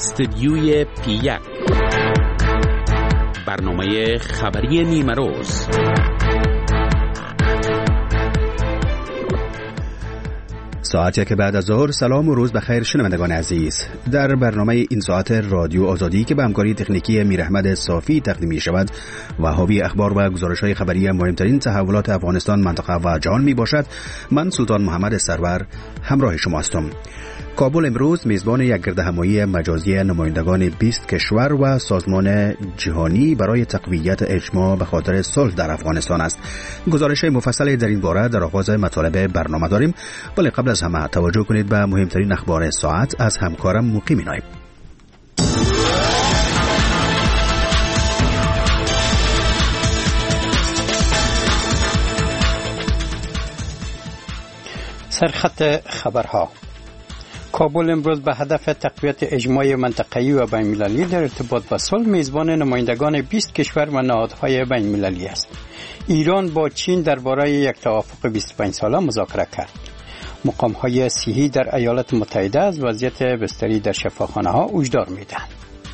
استدیوی پی1 برنامه خبری نیمه روز. ساعتی که بعد از ظهر. سلام و روز بخیر شنوندگان عزیز. در برنامه این ساعت رادیو آزادی که به همکاری تکنیکی میراحمد صافی تقدیم می شود و حاوی اخبار و گزارش‌های خبری مهمترین تحولات افغانستان، منطقه و جهان می باشد، من سلطان محمد سرور همراه شما هستم. کابل امروز میزبان یک گردهمایی مجازی نمایندگان 20 کشور و سازمان جهانی برای تقویت اجماع به خاطر صلح در افغانستان است. گزارش مفصلی در این باره در آغاز مطالب برنامه داریم، ولی قبل از همه توجه کنید به مهمترین اخبار ساعت از همکارم مقیم نایب. سرخط خبرها. کابل امروز به هدف تقویت اجماع منطقه‌ای و بین‌المللی در ارتباط با صلح میزبان نمایندگان 20 کشور و نهادهای بین‌المللی است. ایران با چین درباره یک توافق 25 ساله مذاکره کرد. مقام‌های صحی در ایالات متحده از وضعیت بستری در شفاخانه‌ها هشدار می‌دهند.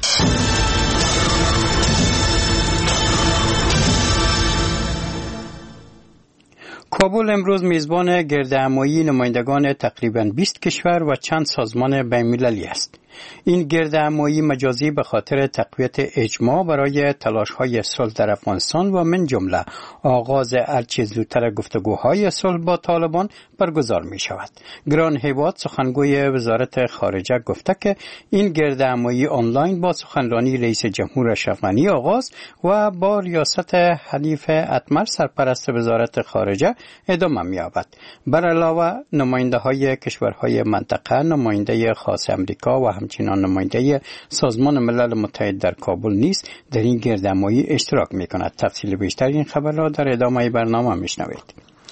کابل امروز میزبان گردهمایی نمایندگان تقریباً 20 کشور و چند سازمان بین‌المللی است. این گردهمایی مجازی به خاطر تقویت اجماع برای تلاش‌های صلح در افغانستان و من جمله آغاز هرچه زودتر گفتگوهای صلح با طالبان برگزار می شود. گران هیواد سخنگوی وزارت خارجه گفته که این گردهمایی آنلاین با سخنرانی رئیس جمهور اشرف غنی آغاز و با ریاست حنیف اتمر سرپرست وزارت خارجه ادامه می یابد. بر علاوه نماینده های کشورهای منطقه، نماینده خاص امریکا و همچنان نماینده سازمان ملل متحد در کابل نیز در این گردهمایی اشتراک می کند. تفصیل بیشتر این خبر را در ادامه برنامه می شنوید.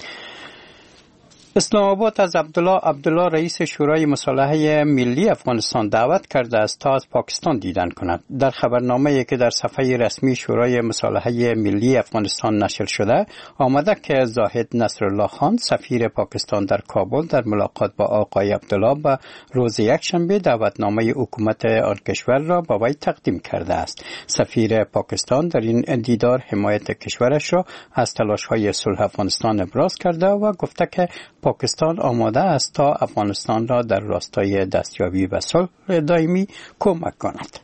اسلام آباد از عبدالله رئیس شورای مصالحه ملی افغانستان دعوت کرده است تا از پاکستان دیدن کند. در خبرنامه‌ای که در صفحه رسمی شورای مصالحه ملی افغانستان نشر شده آمده که زاهد نصرالله خان سفیر پاکستان در کابل در ملاقات با آقای عبدالله به روز یکشنبه دعوتنامه حکومت آن کشور را به وی تقدیم کرده است. سفیر پاکستان در این دیدار حمایت کشورش را از تلاش‌های صلح افغانستان ابراز کرده و گفته که پاکستان آماده است تا افغانستان را در راستای دستیابی به صلح دائمی کمک کند.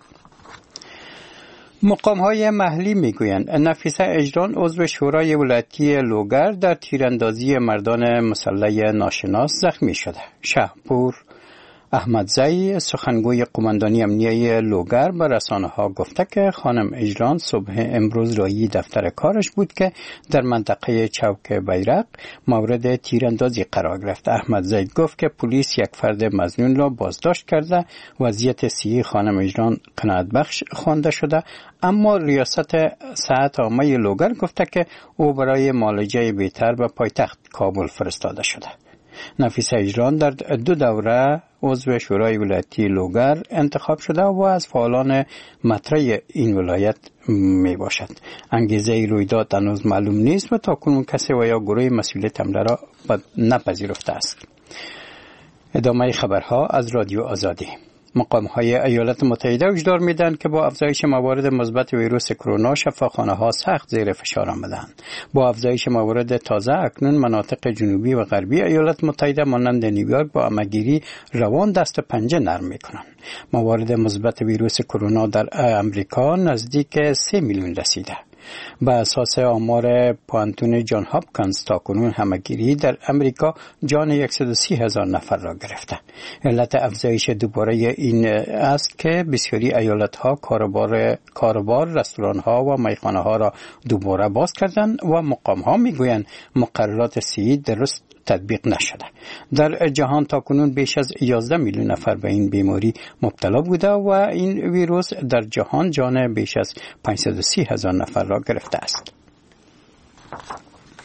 مقام‌های محلی میگویند نفیسه اجران عضو شورای ولایتی لوگر در تیراندازی مردان مسلح ناشناس زخمی شده. شهپور احمدزئی سخنگوی قماندانی امنیه لوگر به رسانه‌ها گفته که خانم اجران صبح امروز رایی دفتر کارش بود که در منطقه چوک بیرق مورد تیراندازی قرار گرفت. احمدزئی گفت که پلیس یک فرد مظنون را بازداشت کرده. وضعیت صحی خانم اجران قناعت بخش خوانده شده، اما ریاست صحت عامه لوگر گفته که او برای معالجه بهتر به پایتخت کابل فرستاده شده. نفیسه اجران در 2 دوره عضو شورای ولایتی لوگر انتخاب شده و از فعالان مطرح این ولایت می باشد. انگیزه رویداد هنوز معلوم نیست و تاکنون کسی و یا گروه مسئولیت حمله را نپذیرفته است. ادامه خبرها از رادیو آزادی. مقام‌های ایالات متحده هشدار می‌دهند که با افزایش موارد مثبت ویروس کرونا شفاخانه‌ها سخت زیر فشار آمدند. با افزایش موارد تازه اکنون مناطق جنوبی و غربی ایالات متحده مانند نیویورک با همه‌گیری روان دست پنجه نرم می‌کنند. موارد مثبت ویروس کرونا در امریکا نزدیک 3 میلیون رسیده. به اساس آمار پانتون جان هاپکینز تاکنون همه‌گیری در امریکا جان 130,000 نفر را گرفته. علت افزایش دوباره این است که بسیاری ایالت‌ها کاروبار رستوران‌ها و میخانه‌ها را دوباره باز کردند و مقام‌ها می‌گویند مقررات صحی درست تطبیق نشده. در جهان تاکنون بیش از 11 میلیون نفر به این بیماری مبتلا بوده و این ویروس در جهان جان بیش از 530,000 نفر را گرفته است.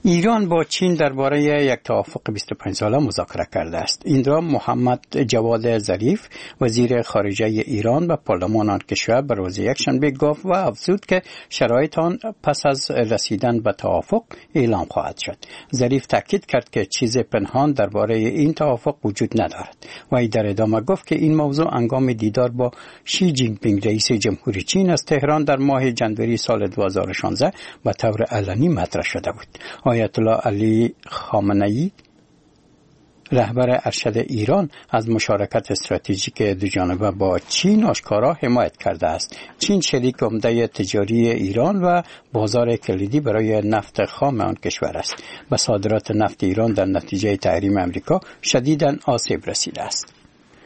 ایران با چین درباره یک توافق 25 ساله مذاکره کرده است. این را محمد جواد ظریف وزیر خارجه ایران به پارلمان آن کشور به روز یکشنبه گفت و افزود که شرایط آن پس از رسیدن به توافق اعلام خواهد شد. ظریف تاکید کرد که چیز پنهان درباره این توافق وجود ندارد و ای در ادامه گفت که این موضوع هنگام دیدار با شی جین پینگ رئیس جمهوری چین از تهران در ماه جنوری سال 2016 به طور علنی مطرح شده بود. آیت الله علی خامنه‌ای رهبر ارشد ایران از مشارکت استراتژیک دوجانبه با چین آشکارا حمایت کرده است. چین شریک عمده تجاری ایران و بازار کلیدی برای نفت خام آن کشور است. به صادرات نفت ایران در نتیجه تحریم امریکا شدیداً آسیب رسیده است.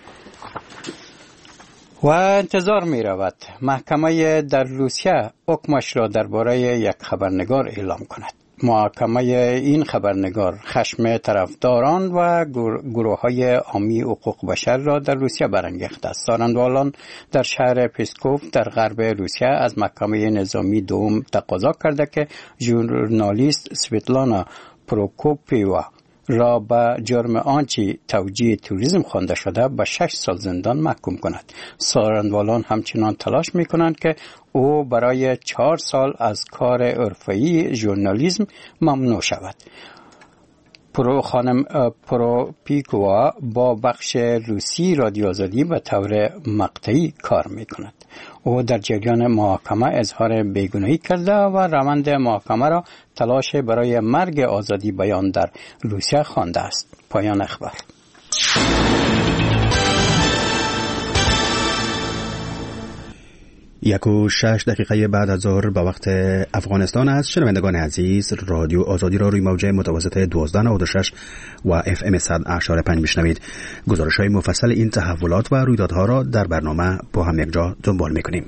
و انتظار می رود محکمه در روسیه حکمش را درباره یک خبرنگار اعلام کند. محاکمه این خبرنگار خشم طرفداران و گروه‌های حامی حقوق بشر را در روسیه برانگیخته است. سارندوالان در شهر پسکوف در غرب روسیه از محکمه نظامی دوم تقاضا کرده که ژورنالیست سویتلانا پروکوپیوا را به جرم آنچه توجیه توریسم خوانده شده به 6 سال زندان محکوم کند. سارندوالان همچنان تلاش می‌کنند که او برای 4 سال از کار حرفه‌ای ژورنالیسم ممنوع شود. خانم پروپیکوا با بخش روسی رادیو آزادی به طور مقطعی کار می‌کند. او در جریان محاکمه اظهار بیگناهی کرده و روند محاکمه را تلاش برای مرگ آزادی بیان در روسیه خوانده است. پایان اخبار. 1:06 بعد از ظهر به وقت افغانستان است. شنوندگان عزیز، رادیو آزادی را روی موج متوسط 1296 و FM 100.5 میشنوید. گزارش‌های مفصل این تحولات و رویدادها را در برنامه با هم یکجا دنبال می‌کنیم.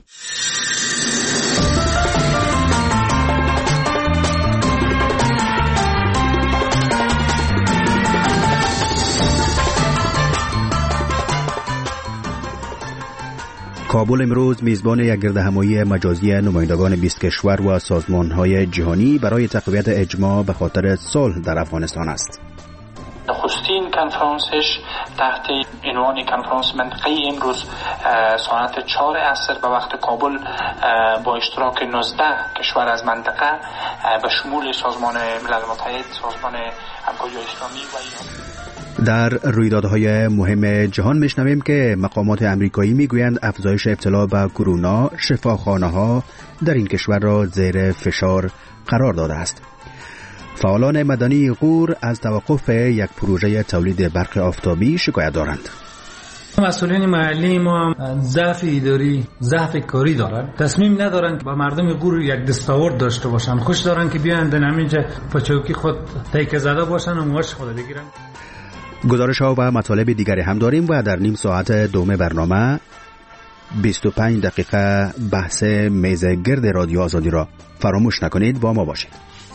کابل امروز میزبان یک گردهمایی مجازی نمایندگان 20 کشور و سازمان‌های جهانی برای تقویت اجماع به خاطر صلح در افغانستان است. نخستین کنفرانسش تحت عنوان کنفرانس منطقه‌ای امروز ساعت 4 عصر به وقت کابل با اشتراک 19 کشور از منطقه به شمول سازمان ملل متحد، سازمان همکاری اسلامی و ایران. در رویدادهای مهم جهان میشنویم که مقامات امریکایی میگویند افزایش ابتلا به کرونا شفاخانه‌ها در این کشور را زیر فشار قرار داده است. فعالان مدنی غور از توقف یک پروژه تولید برق آفتابی شکایت دارند. مسئولین محلی ما ضعف اداری، ضعف کاری دارند. تصمیم ندارند با مردم غور یک دستاورد داشته باشند. خوش دارند که بیان در همینجا پاچوکی خود تیکه زده باشند و موش خود بگیرن. گزارش‌ها و مطالب دیگری هم داریم و در نیم ساعت دوم برنامه 25 دقیقه بحث میز گرد رادیو آزادی را فراموش نکنید. با ما باشید.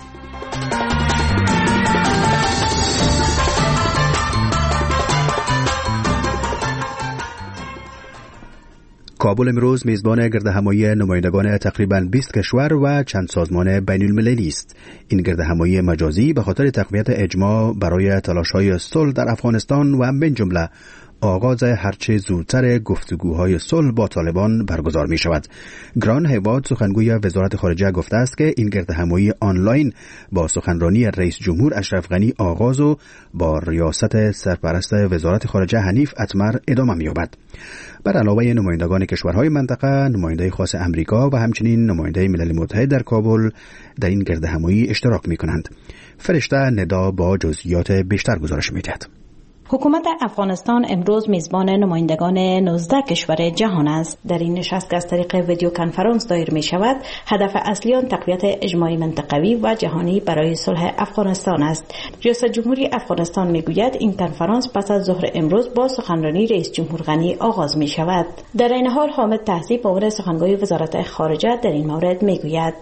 کابل امروز میزبان گردهمایی نمایندگان تقریباً 20 کشور و چند سازمان بین المللی است. این گردهمایی مجازی به خاطر تقویت اجماع برای تلاش‌های صلح در افغانستان و من جمله آغاز هرچه زودتر گفتگوهای صلح با طالبان برگزار می شود. گران هیواد سخنگوی وزارت خارجه گفته است که این گردهمایی آنلاین با سخنرانی رئیس جمهور اشرف غنی آغاز و با ریاست سرپرست وزارت خارجه حنیف اتمر ادامه می یابد. بر علاوه نمایندگان کشورهای منطقه، نماینده خاص امریکا و همچنین نماینده ملل متحد در کابل در این گردهمایی اشتراک می کنند. فرشته ندا با جزئیات بیشتر گزارش می دهد. حکومت افغانستان امروز میزبان نمایندگان 19 کشور جهان است. در این نشست که از طریق ویدیو کنفرانس دایر می شود، هدف اصلی آن تقویت اجماعی منطقوی و جهانی برای صلح افغانستان است. ریاست جمهوری افغانستان می گوید این کنفرانس پس از ظهر امروز با سخنرانی رئیس جمهور غنی آغاز می شود. در این حال حامد تهذیب معاون سخنگوی وزارت خارجه در این مورد می گوید: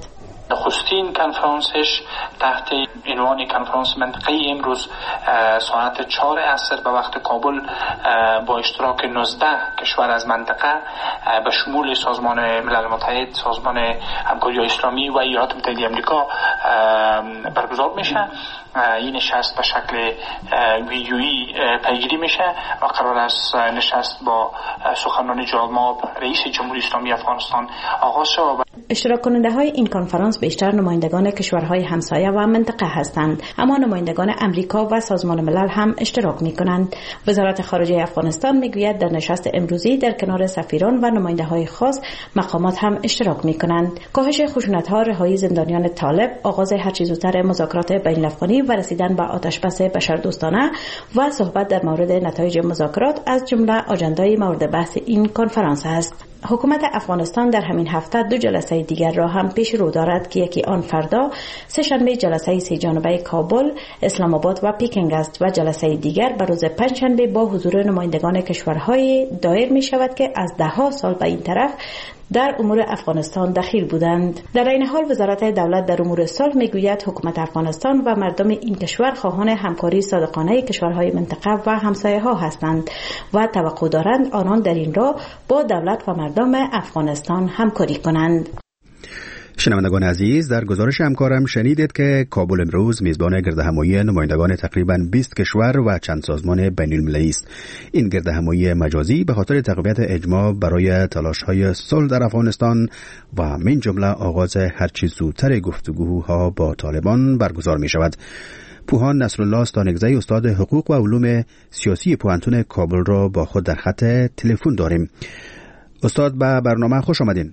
نخستین کنفرانسش تحت عنوان کنفرانس منطقه‌ای امروز ساعت 4 عصر به وقت کابل با اشتراک 19 کشور از منطقه به شمول سازمان ملل متحد، سازمان همکاری اسلامی و ایالات متحده آمریکا برگزار میشه. این نشست به شکل ویدیویی پیگیری میشه و قرار است نشست با سخنرانی جالماب رئیس جمهوری اسلامی افغانستان آغاز شود. اشتراک کننده های این کنفرانس بیشتر نمایندگان کشورهای همسایه و منطقه هستند، اما نمایندگان امریکا و سازمان ملل هم اشتراک می کنند. وزارت خارجه افغانستان می گوید در نشست امروزی در کنار سفیران و نماینده های خاص مقامات هم اشتراک می کنند. کاهش خشونت ها، رهایی زندانیان طالب، آغاز هر چه زودتر مذاکرات بین الافغانی و رسیدن به آتشبس بشردوستانه و صحبت در مورد نتایج مذاکرات از جمله آجندای مورد بحث این کنفرانس است. حکومت افغانستان در همین هفته 2 جلسه دیگر را هم پیش رو دارد که یکی آن فردا سه‌شنبه جلسه 3 جانبه کابل، اسلام آباد و پکینگ است و جلسه دیگر به روز پنجشنبه با حضور نمایندگان کشورهای دایر می شود که از 10 سال به این طرف در امور افغانستان دخیل بودند. در این حال وزارت دولت در امور صلح میگوید حکومت افغانستان و مردم این کشور خواهان همکاری صادقانه کشورهای منطقه و همسایه ها هستند و توقع دارند آنان در این راه با دولت و مردم افغانستان همکاری کنند. شنوندگان عزیز، در گزارش همکارم شنیدید که کابل امروز میزبان گردهمایی نمایندگان تقریباً 20 کشور و چند سازمان بین‌المللی است. این گردهمایی مجازی به خاطر تقویت اجماع برای تلاش‌های صلح در افغانستان و من جمله آغاز هرچه زودتر گفتگوها با طالبان برگزار می شود. پوهان نصرالله استانگزی، استاد حقوق و علوم سیاسی پوهنتون کابل را با خود در خط تلفن داریم. استاد، به برنامه خوش آمدین.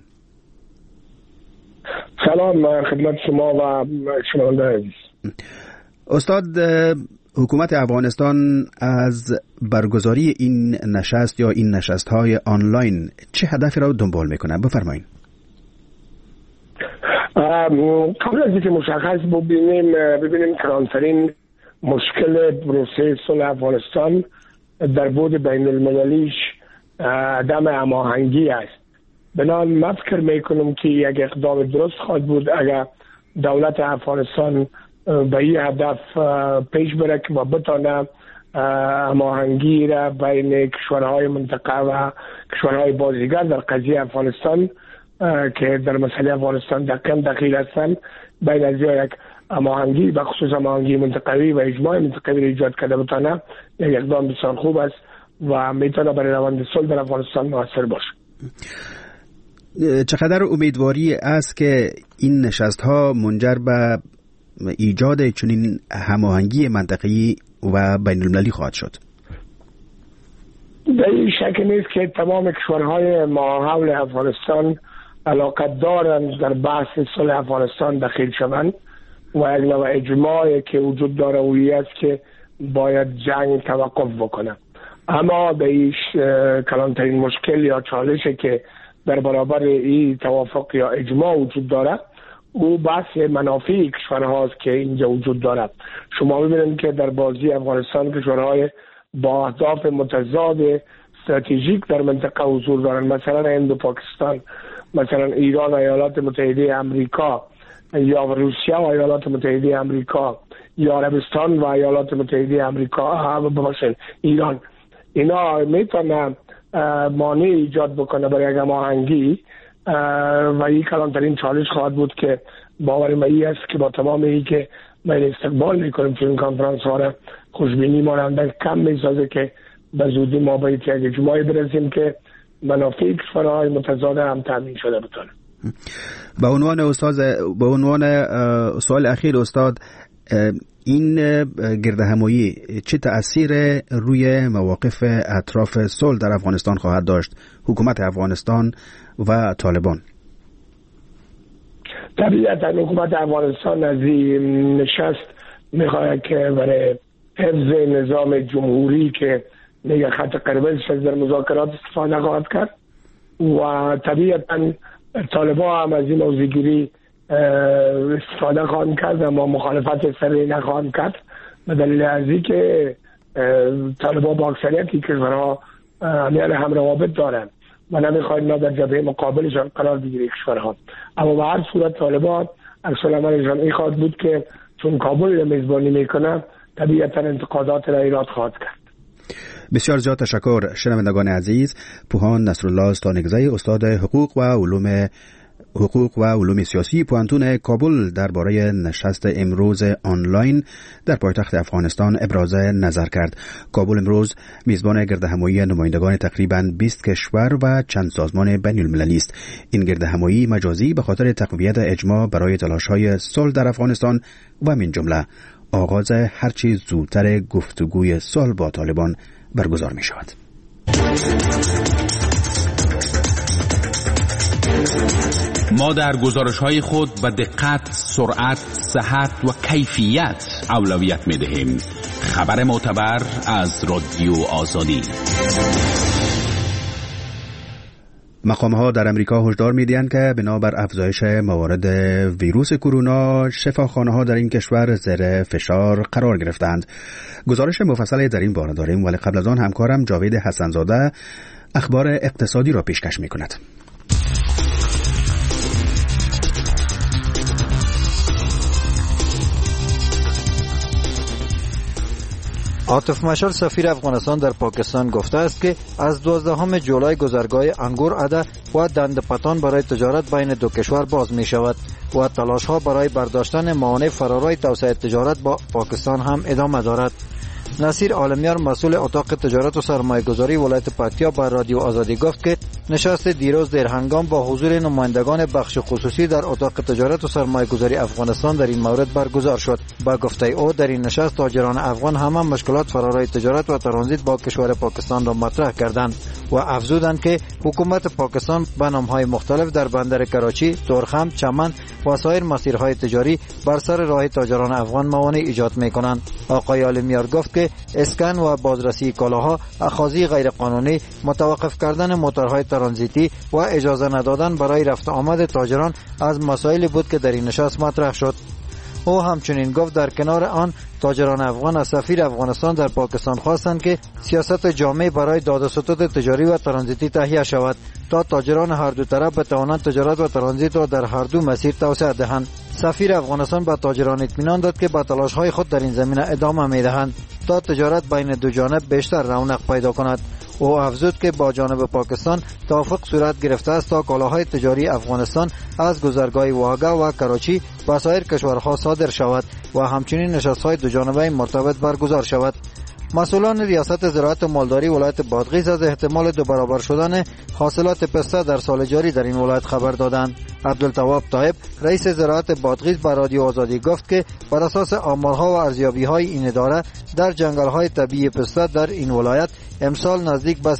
سلام خدمت شما و شنونده عزیز. استاد، حکومت افغانستان از برگزاری این نشست یا این نشست‌های آنلاین چه هدفی را دنبال میکنه؟ بفرمایید. قبل از اینکه مشخص ببینیم کلانترین مشکل پروسه صلح افغانستان در بعد بین المللیش عدم هماهنگی است. بنابراین من فکر میکنم که یک اقدام درست خواهد بود اگر دولت افغانستان به این هدف پیش بره و بتانه هماهنگی را بین کشورهای منطقه و کشورهای بازیگر در قضیه افغانستان که در مسئله افغانستان دخیل هستند، بین از یک هماهنگی به خصوص هماهنگی منطقوی و اجماع منطقوی را ایجاد کرده بتانه یک اقدام بسیار خوب است و میتونه برای روند صلح در افغانستان موثر باشه. چقدر امیدواری است که این نشست‌ها منجر به ایجاد چنین هماهنگی منطقه‌ای و بین‌المللی خواهد شد؟ در این شک نیست که تمام کشورهای ما حول افغانستان علاقت دارند در بحث صلح افغانستان دخیل شوند و یک نوع اجماعی که وجود داره اویی است که باید جنگ توقف بکنه. اما به این کلانترین مشکل یا چالشی که در برابر این توافق یا اجماع وجود داره او بحث منافع کشورهاست که اینجا وجود دارد. شما ببینید که در بازی افغانستان کشورهای با اهداف متضاد استراتژیک در منطقه حضور دارند، مثلا هند و پاکستان، مثلا ایران و ایالات متحده آمریکا، یا روسیه و ایالات متحده آمریکا، یا عربستان و ایالات متحده آمریکا، ایران. اینا میتونن مانع ایجاد بکنه برای یک هماهنگی و این کلانترین چالش خواهد بود که باور من این است که با تمام این که ما استقبال میکنیم تو این کنفرانس ها را خوشبینی ماننده کم میسازه که به زودی ما باید یک اجماعی برسیم که منافع کشورهای متضاد هم تامین شده بتونه. به عنوان سوال اخیر استاد، این گردهمایی چه تأثیر روی مواقف اطراف صلح در افغانستان خواهد داشت، حکومت افغانستان و طالبان؟ طبیعتا حکومت افغانستان از این نشست میخواهد که برای حفظ نظام جمهوری که میگه خط قرمزش در مذاکرات استفاده خواهد کرد و طبیعتا طالبان هم از این موضوعگیری استفاده خواهند کرد اما مخالفت سریع نخواهند کرد به دلیل از اینکه طالبان با اکثریت کشورها هم روابط دارند و نمیخواهند در جبهه مقابلشان قرار بگیره کشورها. اما به هر صورت طالبان عکس العملشان این خواهد بود که چون کابل میزبانی میکنه طبیعتا انتقادات را ایراد خواهد کرد. بسیار زیاد تشکر. شنوندگان عزیز، پوهان نصرالله استانگزی، استاد حقوق و علوم سیاسی پوانتون کابل درباره نشست امروز آنلاین در پایتخت افغانستان ابراز نظر کرد. کابل امروز میزبان گردهمایی نمایندگان تقریباً 20 کشور و چند سازمان بین المللی است. این گردهمایی مجازی به خاطر تقویت اجماع برای تلاش‌های صلح در افغانستان و من جمله آغاز هرچی زودتر گفتگوی صلح با طالبان برگزار می شود. ما در گزارش‌های خود به دقت، سرعت، صحت و کیفیت اولویت می‌دهیم. خبر معتبر از رادیو آزادی. مقام‌ها در امریکا هشدار می‌دهند که بنابر افزایش موارد ویروس کرونا، شفاخانه‌ها در این کشور زیر فشار قرار گرفتند. گزارش مفصلی در این باره داریم، ولی قبل از آن همکارم جاوید حسن‌زاده اخبار اقتصادی را پیشکش می‌کند. عاطف مشال سفیر افغانستان در پاکستان گفته است که از 12 جولای گذرگاه انگور عده و دندپتان برای تجارت بین دو کشور باز می شود و تلاش‌ها برای برداشتن موانع فرارای توسعه تجارت با پاکستان هم ادامه دارد. نصیر عالمیار مسئول اتاق تجارت و سرمایه‌گذاری ولایت پکتیا با رادیو آزادی گفت که نشست دیروز در هنگام با حضور نمایندگان بخش خصوصی در اتاق تجارت و سرمایه‌گذاری افغانستان در این مورد برگزار شد. با گفته او در این نشست تاجران افغان هم مشکلات فرارای تجارت و ترانزیت با کشور پاکستان را مطرح کردند و افزودند که حکومت پاکستان به نام‌های مختلف در بندر کراچی، تورخم، چمن و سایر مسیرهای تجاری بر سر راه تاجران افغان موانع ایجاد می‌کنند. آقای عالمیار گفت که اسکن و بازرسی کالاها، اخاذی غیرقانونی، متوقف کردن موتورهای ترانزیتی و اجازه ندادن برای رفت آمد تاجران از مسائلی بود که در این نشست مطرح شد. او همچنین گفت در کنار آن تاجران افغان از سفیر افغانستان در پاکستان خواستند که سیاست جامع برای داد و ستد تجاری و ترانزیتی تهیه شود تا تاجران هر دو طرف بتوانند تجارت و ترانزیت را در هر دو مسیر توسعه دهند. سفیر افغانستان به تاجران اطمینان داد که با تلاش‌های خود در این زمینه ادامه می‌دهند تا تجارت بین دو جانب بیشتر رونق پیدا کند. او افزود که با جانب پاکستان توافق صورت گرفته است تا کالاهای تجاری افغانستان از گذرگاه واگه و کراچی به سایر کشورها صادر شود و همچنین نشست‌های دو جانبه مرتبط برگزار شود. مسئولان ریاست زراعت مالداری ولایت بادغیس از احتمال دو برابر شدن حاصلات پسته در سال جاری در این ولایت خبر دادند. عبدالتواب طایب رئیس زراعت بادغیس به رادیو آزادی گفت که بر اساس آمارها و ارزیابی‌های این اداره در جنگل‌های طبیعی پسته در این ولایت امسال نزدیک به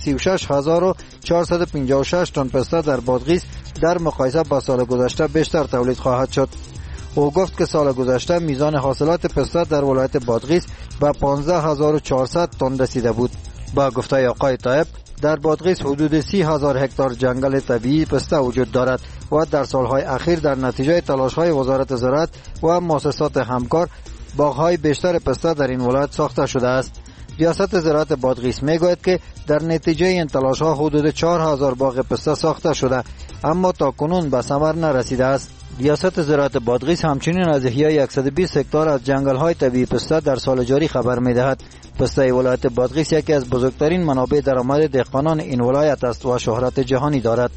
36456 تن پسته در بادغیس در مقایسه با سال گذشته بیشتر تولید خواهد شد. او گفت که سال گذشته میزان حاصلات پسته در ولایت بادغیس به 15400 تن رسیده بود. با گفته آقای طایب در بادغیس حدود 30,000 هکتار جنگل طبیعی پسته وجود دارد و در سالهای اخیر در نتیجه تلاش‌های وزارت زراعت و مؤسسات همکار باغ‌های بیشتر پسته در این ولایت ساخته شده است. ریاست زراعت بادغیس میگوید که در نتیجه این تلاش‌ها حدود 4000 باغ پسته ساخته شده اما تا کنون به ثمر نرسیده است. ریاست زراعت بادغیس همچنین از احیای 120 هکتار از جنگل‌های طبیعی پسته در سال جاری خبر می‌دهد. پسته ولایت بادغیس یکی از بزرگترین منابع درآمد دهقانان این ولایت است و شهرت جهانی دارد.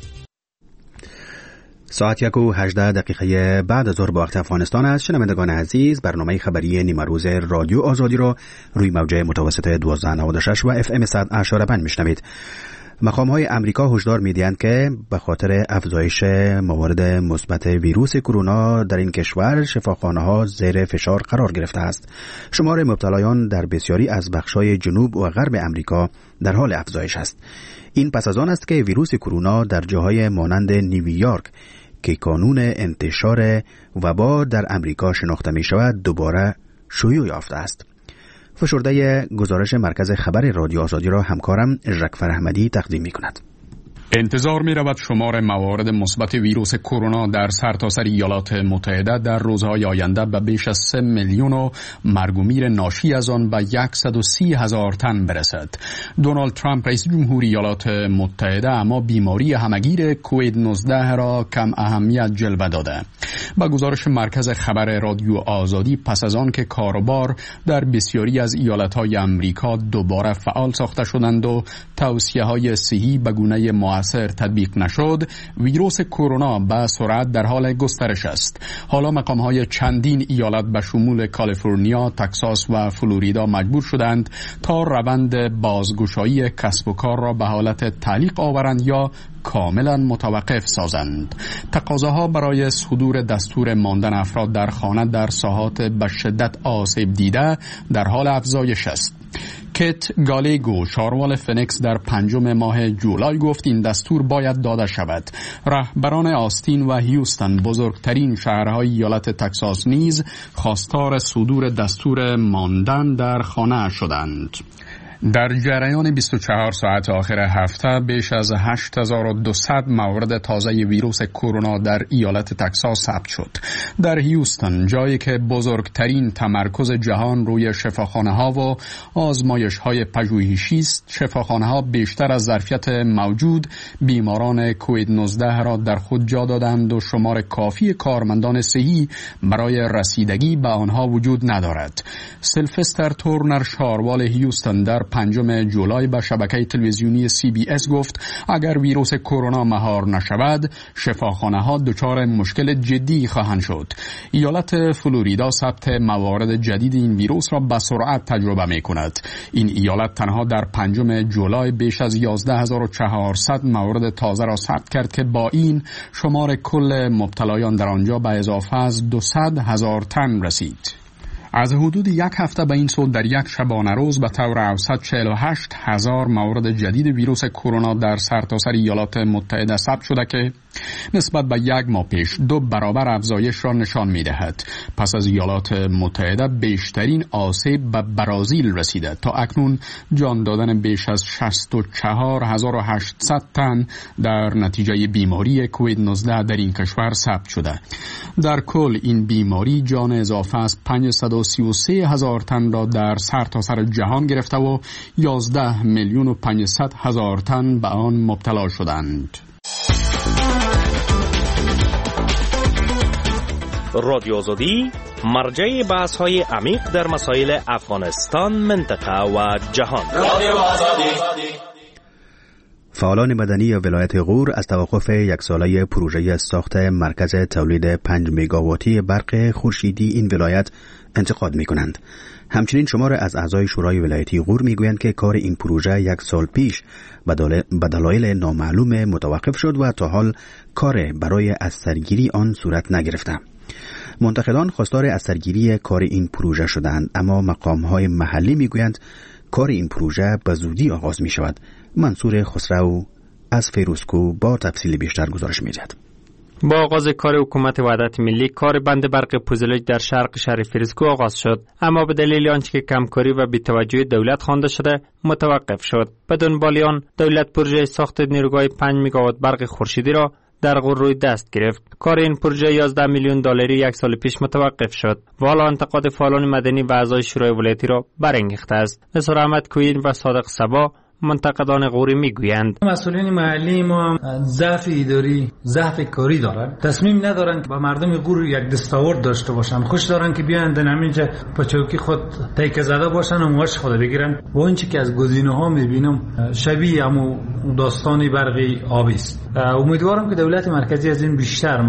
ساعت 1:18 بعد از ظهر با وقت افغانستان است. شنوندگان عزیز، برنامه خبری نیمه روز رادیو آزادی را روی موجه متوسط 1296 و FM 100.5 میشنوید. مقام‌های امریکا هشدار می‌دهند که به خاطر افزایش موارد مثبت ویروس کرونا در این کشور شفاخانه‌ها زیر فشار قرار گرفته است. شمار مبتلایان در بسیاری از بخش‌های جنوب و غرب امریکا در حال افزایش است. این پس از آن است که ویروس کرونا در جاهای مانند نیویورک که کانون انتشار وبا در امریکا شناخته می‌شود دوباره شیوع یافته است. فشرده گزارش مرکز خبر رادیو آزادی را همکارم ژکفر احمدی تقدیم می‌کند. انتظار می‌رود شمار موارد مثبت ویروس کرونا در سرتاسر ایالات متحده در روزهای آینده به بیش از 3 میلیون و مرگ و میر ناشی از آن به 130,000 تن برسد. دونالد ترامپ رئیس جمهوری ایالات متحده اما بیماری همگیر کووید 19 را کم اهمیت جلوه داده. با گزارش مرکز خبر رادیو آزادی، پس از آن که کاروبار در بسیاری از ایالت‌های آمریکا دوباره فعال ساخته شدند و توصیه‌های صحی به گونه مؤثر تطبیق نشد، ویروس کرونا به سرعت در حال گسترش است. حالا مقام‌های چندین ایالت به شمول کالیفرنیا، تگزاس و فلوریدا مجبور شدند تا روند بازگشایی کسب و کار را به حالت تعلیق آورند یا کاملا متوقف سازند. تقاضاها برای صدور دستور ماندن افراد در خانه در ساحات به شدت آسیب دیده در حال افزایش است. کت گالیگو، شاروال فنیکس، در 5 ماه جولای گفت این دستور باید داده شود. رهبران آستین و هیوستن، بزرگترین شهرهای ایالت تگزاس، نیز خواستار صدور دستور ماندن در خانه شدند. در جریان 24 ساعت آخر هفته بیش از 8200 مورد تازه ویروس کرونا در ایالت تگزاس ثبت شد. در هیوستن، جایی که بزرگترین تمرکز جهان روی شفاخانه‌ها و آزمایش‌های پژوهشی است، شفاخانه‌ها بیشتر از ظرفیت موجود بیماران کووید 19 را در خود جا دادند و شمار کافی کارمندان صحی برای رسیدگی به آنها وجود ندارد. سیلفستر تورنر، شاروال هیوستن، در 5 جولای به شبکه تلویزیونی CBS گفت اگر ویروس کرونا مهار نشود، شفاخانه‌ها دچار مشکل جدی خواهند شد. ایالت فلوریدا ثبت موارد جدید این ویروس را به سرعت تجربه می‌کند. این ایالت تنها در 5 جولای بیش از 11400 مورد تازه را ثبت کرد که با این شمار کل مبتلایان در آنجا به اضافه از 200,000 تن رسید. از حدود یک هفته به این سو در یک شبانه روز به طور اوسط 48,000 مورد جدید ویروس کرونا در سرتاسر ایالات متحده ثبت شده که نسبت به یک ماه پیش 2 برابر افزایش را نشان می‌دهد. پس از ایالات متحده بیشترین آسیب به برزیل رسیده. تا اکنون جان دادن بیش از 64800 تن در نتیجه بیماری کووید 19 در این کشور ثبت شده. در کل این بیماری جان اضافه از 533,000 تن را در سرتاسر جهان گرفته و 11,500,000 تن به آن مبتلا شدند. رادیو آزادی، مرجع بحث‌های عمیق در مسائل افغانستان، منطقه و جهان. رادیو آزادی. فعالان مدنی ولایت غور از توقف یک ساله پروژه ساخت مرکز تولید 5 مگاواتی برق خورشیدی این ولایت انتقاد می‌کنند. همچنین شمار از اعضای شورای ولایتی غور میگویند که کار این پروژه 1 سال پیش به دلایل نامعلوم متوقف شد و تا حال کار برای از سرگیری آن صورت نگرفته. منتقدان خواستار از سرگیری کار این پروژه شدند، اما مقام‌های محلی میگویند کار این پروژه به زودی آغاز می شود. منصور خسرو از فیروزکو با تفصیل بیشتر گزارش می دهد. با آغاز کار حکومت وحدت ملی، کار بند برق پوزلج در شرق شهر فیروزکو آغاز شد، اما به دلیل آنچه که کمکاری و بی‌توجهی دولت خوانده شده متوقف شد. به دنبال آن دولت پروژه ساخت نیروگاه 5 مگاوات برق خورشیدی را در غور روی دست گرفت. کار این پروژه 11 میلیون دلاری 1 سال پیش متوقف شد و حالا انتقاد فعالان مدنی و اعضای شورای ولایتی را برانگیخته است. نثار احمد کوین و صادق صبا منتقدان غوری میگویند مسئولین محلی ما ضعف اداری، ضعف کاری دارند. تصمیم ندارند به مردم غور یک دستاورد داشته باشند. خوش دارند که بیان در همینجا با چوکی خود تیکه زده باشن و موش خود بگیرن. و اینچه که از گزینه‌ها میبینم شبیه همو داستانی برقی آبی است. امیدوارم که دولت مرکزی از این بیشتر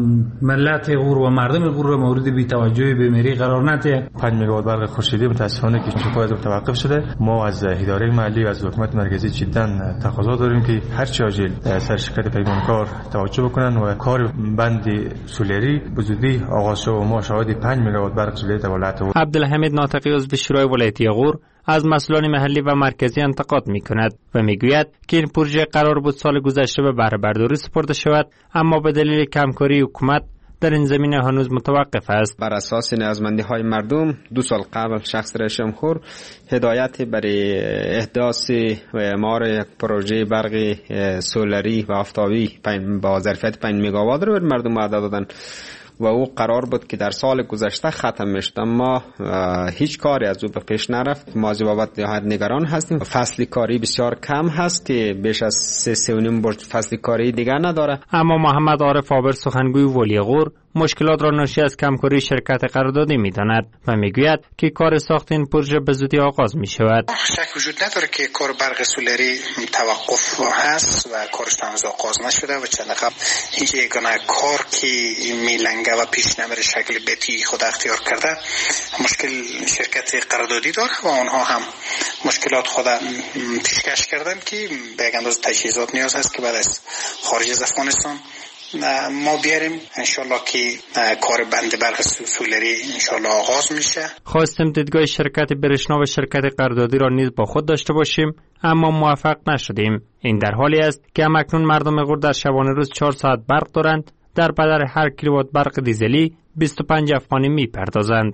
ملت غور و مردم غور را مورد بی‌توجهی بیماری قرار نده. 5 مگاوات برق خورشیدی متأسفانه که چه توقف شده. ما از اداره محلی و از حکومت مرکزی جدا تقاضا داریم که هر چه عاجل سر شرکت پیمانکار توجه بکنن و کار بند سولری بزودی آغاز شد و ما شاهد 5 مگاوات برق سولری در ولایت غور. عبدالحمید ناطقی عضو شورای ولایتی غور از مسئولان محلی و مرکزی انتقاد می‌کند و میگوید که این پروژه قرار بود سال گذشته به بهره برداری سپرده شود، اما به دلیل کمکاری حکومت در این زمینه هنوز متوقف است. بر اساس نیازمندی‌های مردم 2 سال قبل شخص رئیس جمهور هدایت برای احداث و اعمار یک پروژه برق سولری و آفتابی با ظرفیت 5 مگاوات رو به مردم وعده دادن و او قرار بود که در سال گذشته ختم میشد، اما هیچ کاری از او به پیش نرفت. ما از بابت نگران هستیم. فصل کاری بسیار کم هست که بیش از 3.5 برج فصل کاری دیگر نداره. اما محمد عارف آبر سخنگوی ولی غور مشکلات را ناشی از کمکاری شرکت قراردادی می‌داند و می‌گوید که کار ساخت این پروژه به زودی آغاز می‌شود. شک وجود نداره که کار برق سولری توقف هست و کارش هنوز آغاز نشده و چند قبل اینکه یگانه کار که میلنگه و پیش نمیره شکل بتی خود اختیار کرده مشکل شرکت قراردادی داره و آنها هم مشکلات خود پیشکش کردن که به یک اندازه تجهیزات نیاز هست که بعد از خارج از افغانستان ما بیاریم انشالله که کار بند برق سولری انشالله آغاز میشه. خواستیم دیدگاه شرکت برشنا و شرکت قراردادی را نیز با خود داشته باشیم اما موفق نشدیم. این در حالی است که همکنون مردم غور در شبانه روز 4 ساعت برق دارند، در بدل هر کیلووات برق دیزلی 25 افغانی میپردازند.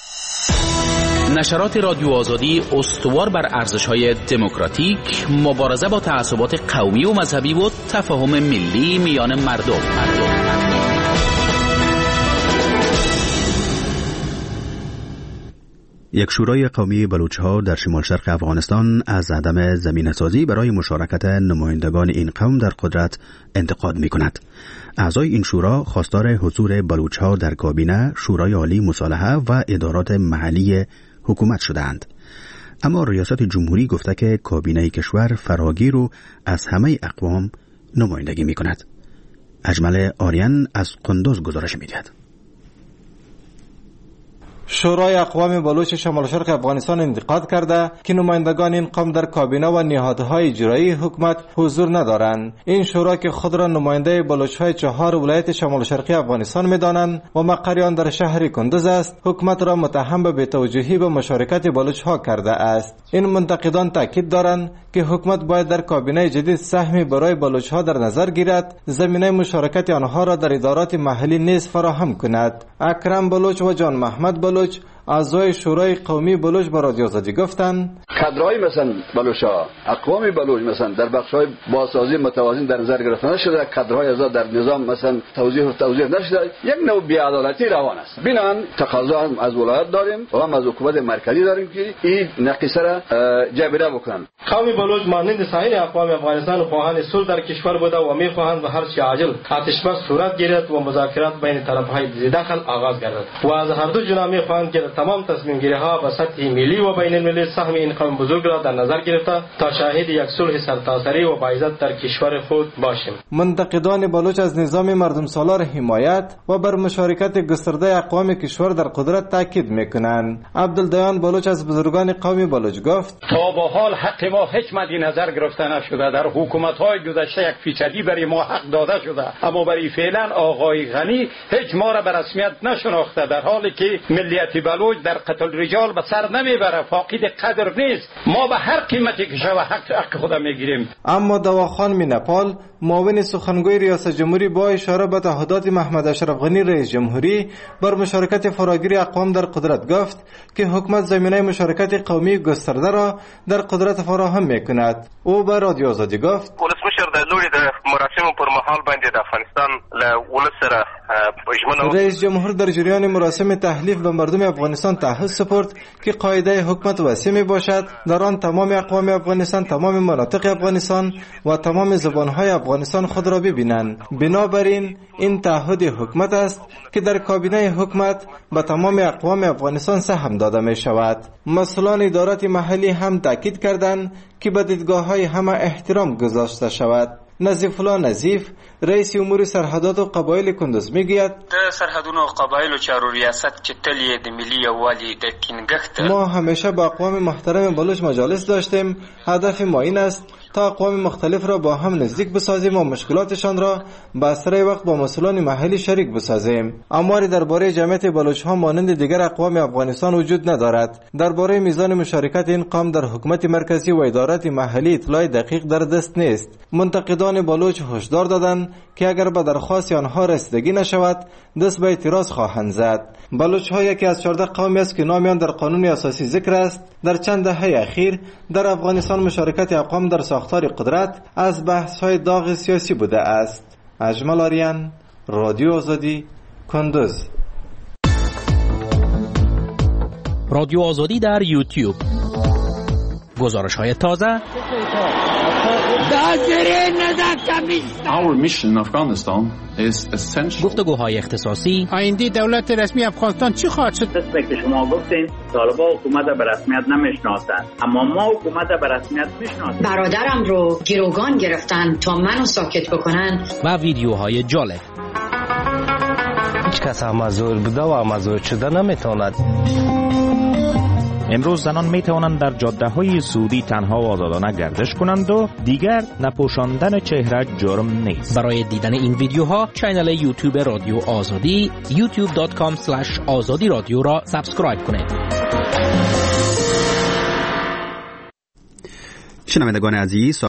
نشرات رادیو آزادی استوار بر ارزش‌های دموکراتیک، مبارزه با تعصبات قومی و مذهبی و تفاهم ملی میان مردم. یک شورای قومی بلوچ‌ها در شمال شرق افغانستان از عدم زمینه‌سازی برای مشارکت نمایندگان این قوم در قدرت انتقاد می‌کند. اعضای این شورا خواستار حضور بلوچ‌ها در کابینه، شورای عالی مصالحه و ادارات محلی حکومت شدند. اما ریاست جمهوری گفته که کابینه کشور فراگیر رو از همه اقوام نمایندگی می‌کند. اجمل آریان از قندوز گزارش می‌دهد. شورای اقوام بلوچ شمال شرق افغانستان انتقاد کرده که نمایندگان این قوم در کابینه و نهادهای اجرایی حکومت حضور ندارند. این شورا که خود را نماینده بلوچ‌های 4 ولایت شمال شرقی افغانستان می‌دانند و مقر آن در شهر کندوز است، حکومت را متهم به بی‌توجهی به مشارکت بلوچ‌ها کرده است. این منتقدان تاکید دارند که حکومت باید در کابینه جدید سهمی برای بلوچ‌ها در نظر گیرد، زمینه مشارکت آنها را در ادارات محلی نیز فراهم کند. اکرم بلوچ و جان محمد بلوچ اعضای شورای قومی بلوچ با رادیو آزادی گفتند کادرهای مثلا بلوچ‌ها اقوام بلوچ مثلا در بخش‌های بازسازی متوازن در نظر گرفته نشده، کادرهای آزاد در نظام مثلا توزیع نشده، یک نوع بی‌عدالتی روان است. بنابراین تقاضا از ولایت داریم و هم از حکومت مرکزی داریم که این نقیصه را جبران بکنند. قوم بلوچ مانند سایر اقوام افغانستان خواهان صلح در کشور بوده و می‌خواهند به هر چه عاجل آتش‌بس صورت گیرد و مذاکرات بین طرف‌های داخل آغاز گردد و از هر دو جانب می‌خواهند که تمام تصمیم گیری‌ها به سطح ملی و بین المللی سهم این قوم بزرگ را در نظر گرفته تا شاهد یک صلح سرتاسری و باعزت در کشور خود باشیم. منتقدان بلوچ از نظام مردم سالار حمایت و بر مشارکت گسترده اقوام کشور در قدرت تاکید میکنند. عبدالدیان بلوچ از بزرگان قوم بلوچ گفت تا به حال حق ما هیچ مدی نظر گرفته نشده. در حکومت‌های گذشته 1% برای ما حق داده شده، اما برای فعلا آقای غنی هیچ ما را به رسمیت نشناخته، در حالی که ملیت بلوچ در قتل رجال به سر نمیبره، فاقد قدر نیست. ما به هر قیمتی که شود حق خود میگیریم. اما دواخان مینپال معاون سخنگوی ریاست جمهوری با اشاره به تعهدات محمد اشرف غنی رئیس جمهوری بر مشارکت فراگیر اقوام در قدرت گفت که حکومت زمینه مشارکت قومی گسترده را در قدرت فراهم میکند. او به رادیو آزادی گفت ولسمشر د لوري د مراسمو پر مهال باندې د افغانستان له ولس سره رئیس جمهور در جریان مراسم تحلیف به مردم افغانستان تعهد سپرد که قاعده حکومت وسیع می باشد، در آن تمام اقوام افغانستان، تمام مناطق افغانستان و تمام زبانهای افغانستان خود را ببینند. بنابراین این تعهد حکومت است که در کابینه حکومت به تمام اقوام افغانستان سهم داده می شود. مسئولان ادارات محلی هم تاکید کردند که به دیدگاه‌های همه احترام گذاشته شود. نظیف الله نظیف رئیس امور سرحدات و قبایل کندوز میگوید د سرحدونو او قبایلو چارو ریاست چې تل یې د ملي یووالي د ټینګښت ما همیشه با اقوام محترم بلوچ مجالس داشتیم. هدف ما این است تا اقوام مختلف را با هم نزدیک بسازیم و مشکلاتشان را به اسرع وقت با مسئولان محلی شریک بسازیم. اماری درباره جمعیت بلوچ ها مانند دیگر اقوام افغانستان وجود ندارد. درباره میزان مشارکت این قوم در حکومت مرکزی و ادارات محلی اطلاع دقیق در دست نیست. منتقدان بلوچ هشدار دادند که اگر به درخواست آنها رسیدگی نشود دست به اعتراض خواهند زد. بلوچ ها یکی از 14 قومی است که نامیان در قانون اساسی ذکر است. در چند دهه اخیر در افغانستان مشارکت اقوام در ساختار قدرت از بحث های داغ سیاسی بوده است. اجمل آریان، رادیو آزادی، کندوز. رادیو آزادی در یوتیوب، گزارش های تازه، Our mission in Afghanistan is essential. گفتگوهای اختصاصی. آینده دولت رسمی افغانستان چی خواهد شد؟ مثل که شما گفتین طالبان حکومت به رسمیت نمیشناسند، اما ما حکومت به رسمیت میشناسیم. برادرم رو گروگان گرفتن تا منو ساکت بکنن. و ویدیوهای جالب. هیچ کس امازور بوده و امازور شده نمیتواند. امروز زنان می توانند در جاده‌های سعودی تنها و آزادانه گردش کنند و دیگر نپوشاندن چهره جرم نیست. برای دیدن این ویدیوها کانال یوتیوب رادیو آزادی youtube.com/azadi رادیو را سابسکرایب کنید. شنوندگان عزیز